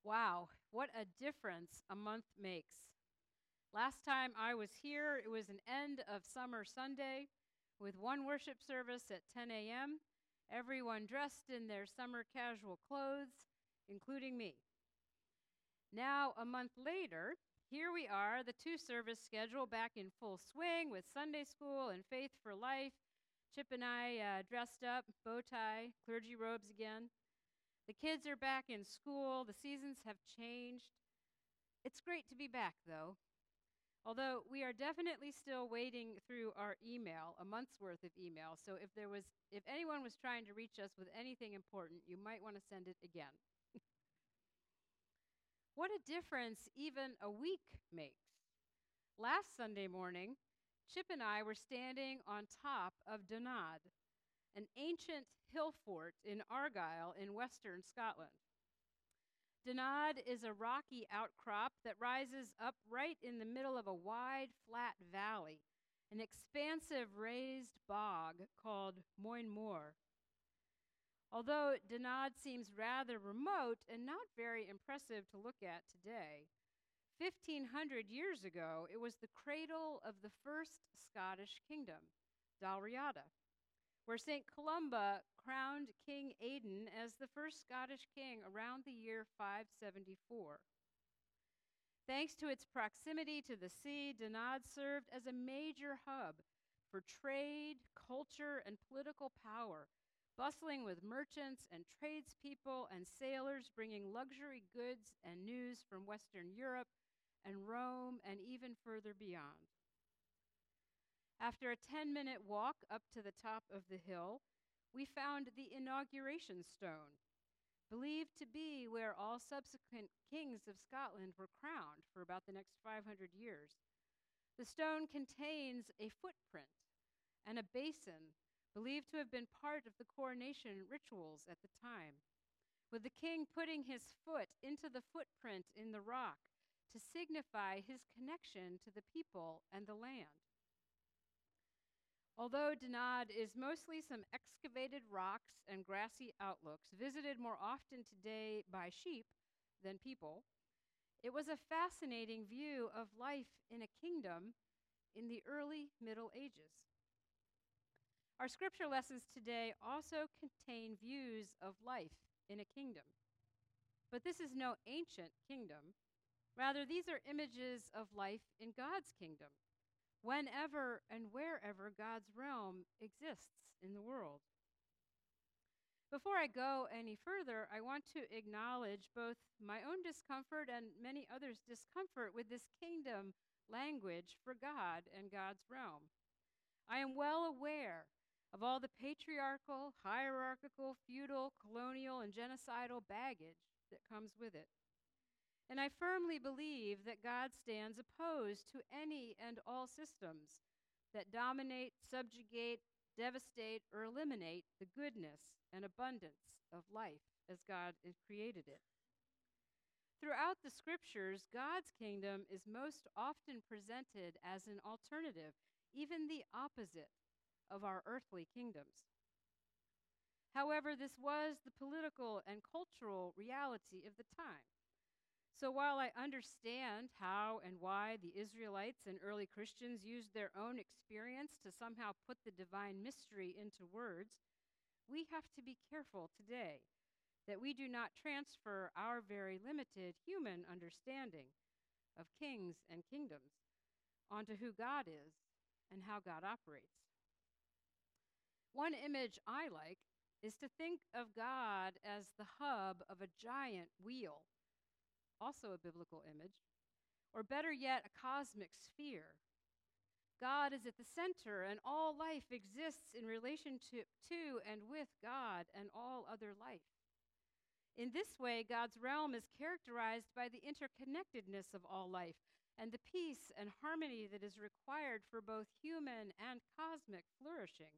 Wow, what a difference a month makes. Last time I was here, it was an end of summer Sunday with one worship service at 10 a.m., everyone dressed in their summer casual clothes, including me. Now, a month later, here we are, the two service schedule back in full swing with Sunday school and Faith for Life. Chip and I dressed up, bow tie, clergy robes again. The kids are back in school, the seasons have changed. It's great to be back, though. Although we are definitely still wading through our email, a month's worth of email. So if anyone was trying to reach us with anything important, you might want to send it again. What a difference even a week makes. Last Sunday morning, Chip and I were standing on top of Donad, an ancient hill fort in Argyll in western Scotland. Donad is a rocky outcrop that rises up right in the middle of a wide, flat valley, an expansive raised bog called Moyne Moor. Although Donad seems rather remote and not very impressive to look at today, 1,500 years ago it was the cradle of the first Scottish kingdom, Dalriada, where St. Columba crowned King Aidan as the first Scottish king around the year 574. Thanks to its proximity to the sea, Donad served as a major hub for trade, culture, and political power, bustling with merchants and tradespeople and sailors bringing luxury goods and news from Western Europe and Rome and even further beyond. After a 10-minute walk up to the top of the hill, we found the inauguration stone, believed to be where all subsequent kings of Scotland were crowned for about the next 500 years. The stone contains a footprint and a basin believed to have been part of the coronation rituals at the time, with the king putting his foot into the footprint in the rock to signify his connection to the people and the land. Although Donad is mostly some excavated rocks and grassy outlooks, visited more often today by sheep than people, it was a fascinating view of life in a kingdom in the early Middle Ages. Our scripture lessons today also contain views of life in a kingdom. But this is no ancient kingdom. Rather, these are images of life in God's kingdom, whenever and wherever God's realm exists in the world. Before I go any further, I want to acknowledge both my own discomfort and many others' discomfort with this kingdom language for God and God's realm. I am well aware of all the patriarchal, hierarchical, feudal, colonial, and genocidal baggage that comes with it. And I firmly believe that God stands opposed to any and all systems that dominate, subjugate, devastate, or eliminate the goodness and abundance of life as God has created it. Throughout the scriptures, God's kingdom is most often presented as an alternative, even the opposite of our earthly kingdoms. However, this was the political and cultural reality of the time. So while I understand how and why the Israelites and early Christians used their own experience to somehow put the divine mystery into words, we have to be careful today that we do not transfer our very limited human understanding of kings and kingdoms onto who God is and how God operates. One image I like is to think of God as the hub of a giant wheel, also a biblical image, or better yet, a cosmic sphere. God is at the center, and all life exists in relationship to and with God and all other life. In this way, God's realm is characterized by the interconnectedness of all life and the peace and harmony that is required for both human and cosmic flourishing.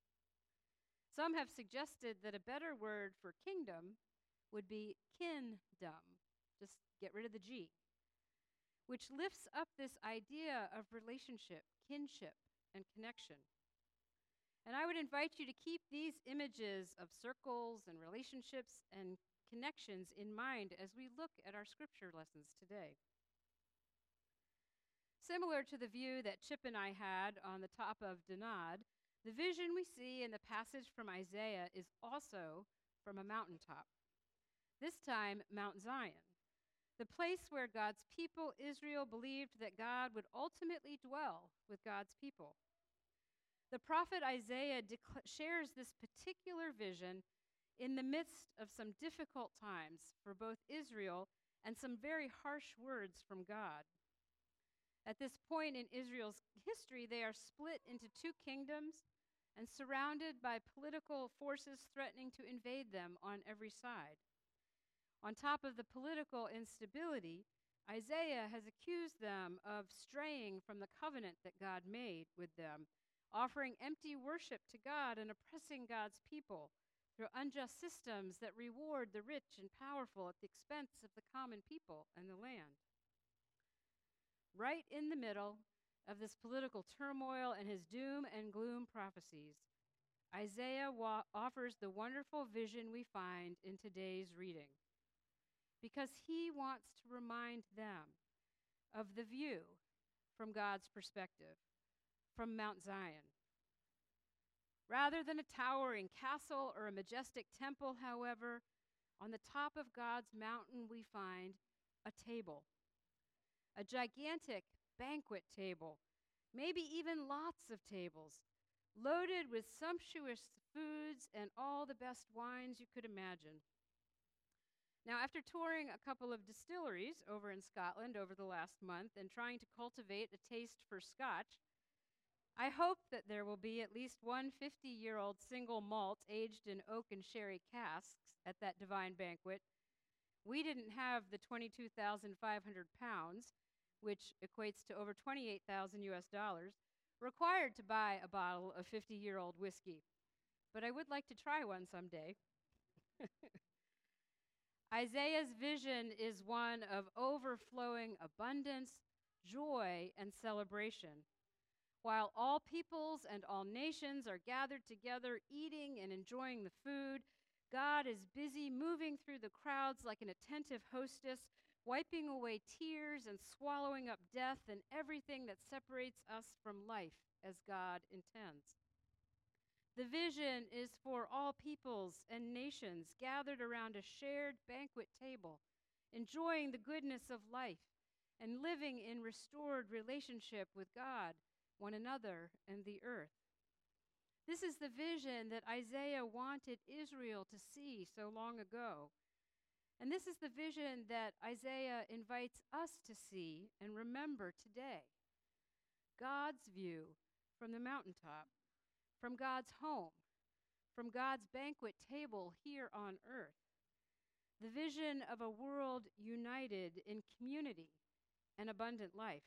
Some have suggested that a better word for kingdom would be kindom. Just get rid of the G, which lifts up this idea of relationship, kinship, and connection. And I would invite you to keep these images of circles and relationships and connections in mind as we look at our scripture lessons today. Similar to the view that Chip and I had on the top of Danad, the vision we see in the passage from Isaiah is also from a mountaintop, this time Mount Zion, the place where God's people, Israel, believed that God would ultimately dwell with God's people. The prophet Isaiah shares this particular vision in the midst of some difficult times for both Israel and some very harsh words from God. At this point in Israel's history, they are split into two kingdoms and surrounded by political forces threatening to invade them on every side. On top of the political instability, Isaiah has accused them of straying from the covenant that God made with them, offering empty worship to God and oppressing God's people through unjust systems that reward the rich and powerful at the expense of the common people and the land. Right in the middle of this political turmoil and his doom and gloom prophecies, Isaiah offers the wonderful vision we find in today's reading, because he wants to remind them of the view from God's perspective, from Mount Zion. Rather than a towering castle or a majestic temple, however, on the top of God's mountain we find a table, a gigantic banquet table, maybe even lots of tables, loaded with sumptuous foods and all the best wines you could imagine. Now, after touring a couple of distilleries over in Scotland over the last month and trying to cultivate a taste for Scotch, I hope that there will be at least one 50-year-old single malt aged in oak and sherry casks at that divine banquet. We didn't have the 22,500 pounds, which equates to over 28,000 US dollars, required to buy a bottle of 50-year-old whiskey. But I would like to try one someday. Isaiah's vision is one of overflowing abundance, joy, and celebration. While all peoples and all nations are gathered together, eating and enjoying the food, God is busy moving through the crowds like an attentive hostess, wiping away tears and swallowing up death and everything that separates us from life as God intends. The vision is for all peoples and nations gathered around a shared banquet table, enjoying the goodness of life and living in restored relationship with God, one another, and the earth. This is the vision that Isaiah wanted Israel to see so long ago. And this is the vision that Isaiah invites us to see and remember today. God's view from the mountaintop, from God's home, from God's banquet table here on earth. The vision of a world united in community and abundant life.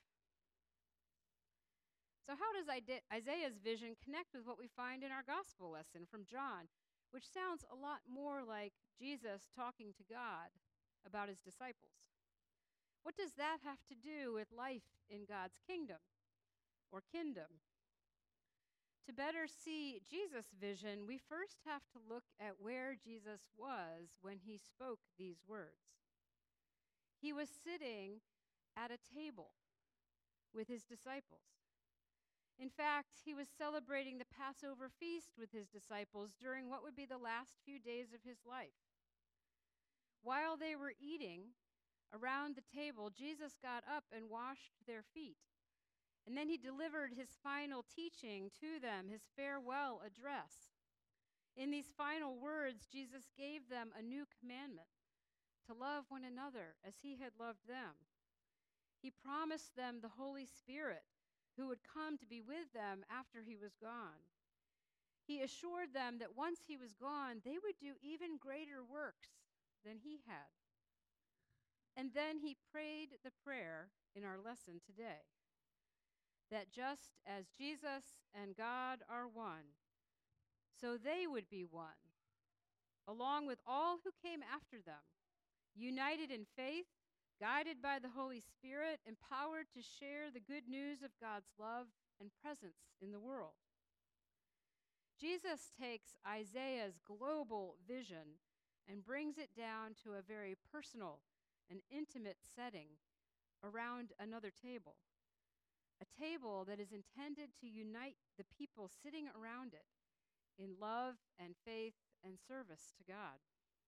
So how does Isaiah's vision connect with what we find in our gospel lesson from John, which sounds a lot more like Jesus talking to God about his disciples? What does that have to do with life in God's kingdom or kingdom? To better see Jesus' vision, we first have to look at where Jesus was when he spoke these words. He was sitting at a table with his disciples. In fact, he was celebrating the Passover feast with his disciples during what would be the last few days of his life. While they were eating around the table, Jesus got up and washed their feet. And then he delivered his final teaching to them, his farewell address. In these final words, Jesus gave them a new commandment, to love one another as he had loved them. He promised them the Holy Spirit, who would come to be with them after he was gone. He assured them that once he was gone, they would do even greater works than he had. And then he prayed the prayer in our lesson today, that just as Jesus and God are one, so they would be one, along with all who came after them, united in faith, guided by the Holy Spirit, empowered to share the good news of God's love and presence in the world. Jesus takes Isaiah's global vision and brings it down to a very personal and intimate setting around another table. A table that is intended to unite the people sitting around it in love and faith and service to God.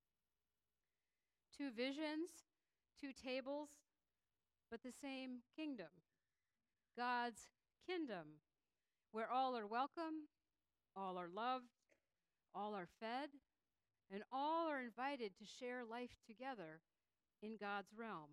Two visions, two tables, but the same kingdom. God's kingdom, where all are welcome, all are loved, all are fed, and all are invited to share life together in God's realm.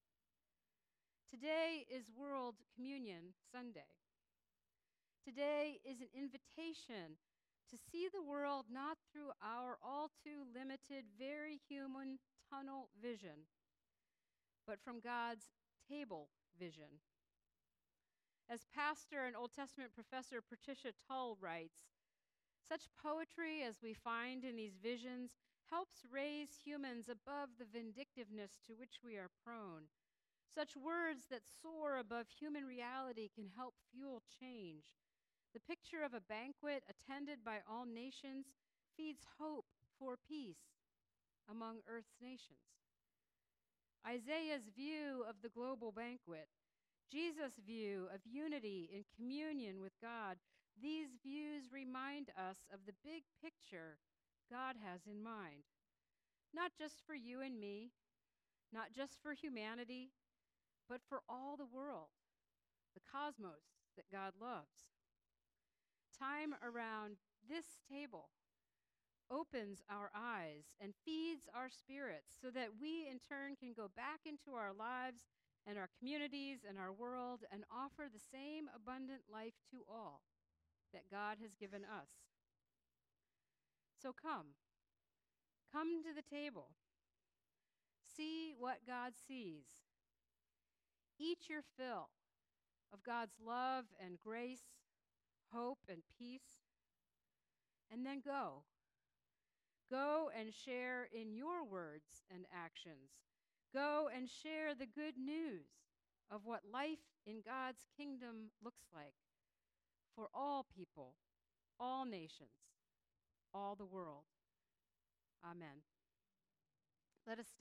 Today is World Communion Sunday. Today is an invitation to see the world not through our all too limited, very human tunnel vision, but from God's table vision. As pastor and Old Testament professor Patricia Tull writes, such poetry as we find in these visions helps raise humans above the vindictiveness to which we are prone. Such words that soar above human reality can help fuel change. The picture of a banquet attended by all nations feeds hope for peace among Earth's nations. Isaiah's view of the global banquet, Jesus' view of unity in communion with God, these views remind us of the big picture God has in mind. Not just for you and me, not just for humanity, but for all the world, the cosmos that God loves. Time around this table opens our eyes and feeds our spirits so that we in turn can go back into our lives and our communities and our world and offer the same abundant life to all that God has given us. So come to the table. See what God sees. Eat your fill of God's love and grace, hope and peace, and then go. Go and share in your words and actions. Go and share the good news of what life in God's kingdom looks like for all people, all nations, all the world. Amen. Let us stand.